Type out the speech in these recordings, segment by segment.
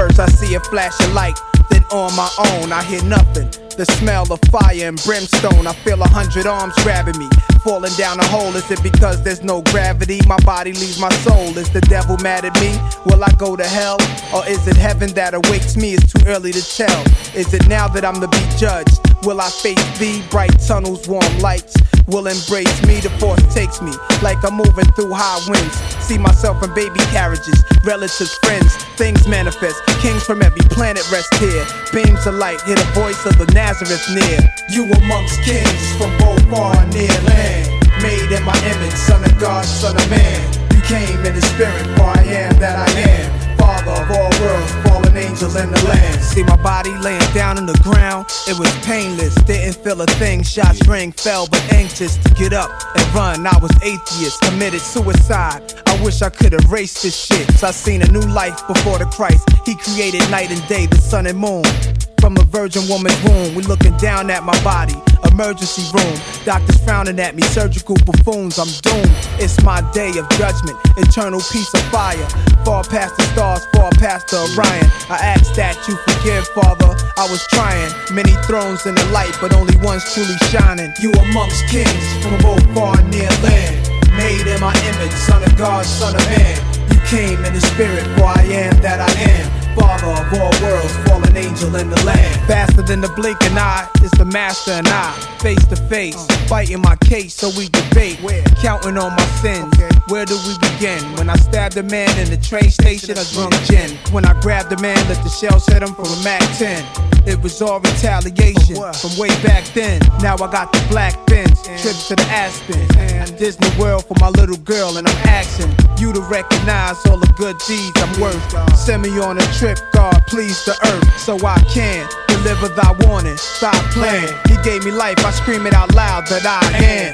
emerge, I see a flash of light. Then on my own, I hear nothing. The smell of fire and brimstone. I feel 100 arms grabbing me, falling down a hole. Is it because there's no gravity? My body leaves my soul. Is the devil mad at me? Will I go to hell? Or is it heaven that awaits me? It's too early to tell. Is it now that I'm to be judged? Will I face thee? Bright tunnels, warm lights will embrace me. The force takes me like I'm moving through high winds. See myself in baby carriages, relatives, friends, things manifest. Kings from every planet rest here. Beams of light, hear the voice of the Nazareth near. You amongst kings from both far and near land. Made in my image, son of God, son of man. You came in the spirit, for I am that I am. Father of all worlds, fallen angels in the land. See my body laying down on the ground, it was painless, didn't feel a thing. Shots rang, fell, but anxious to get up and run. I was atheist, committed suicide. I wish I could erase this shit. So I seen a new life before the Christ. He created night and day, the sun and moon. From a virgin woman's womb, we looking down at my body. Emergency room, doctors frowning at me, surgical buffoons, I'm doomed. It's my day of judgment, eternal peace of fire. Far past the stars, far past the Orion. I ask that you forgive, Father, I was trying. Many thrones in the light, but only one's truly shining. You amongst kings from both far and near land. Made in my image, son of God, son of man. You came in the spirit, for I am that I am. Father of all worlds, fallen angel in the land. Faster than the blinking eye, it's the master and I. Face to face, fighting my case so we debate. Counting on my sins, where do we begin? When I stabbed a man in the train station, I drunk gin. When I grabbed a man, let the shells hit him from a Mac 10. It was all retaliation from way back then. Now I got the black Benz, trips to the Aspen, Disney World for my little girl, and I'm asking you to recognize all the good deeds I'm worth. Send me on a trip, God, please the earth, so I can deliver thy warning. Stop playing. He gave me life, I scream it out loud that I am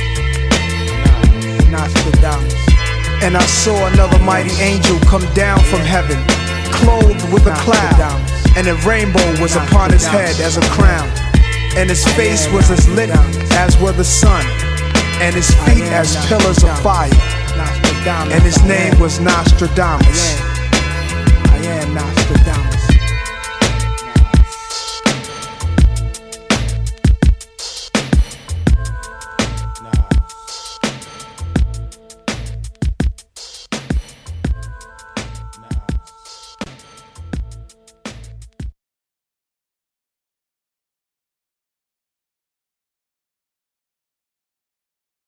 Nostradamus. And I saw another mighty angel come down from heaven, clothed with a cloud, and a rainbow was upon his head as a crown. And his face was as lit as were the sun, and his feet as pillars of fire. And his name was Nostradamus.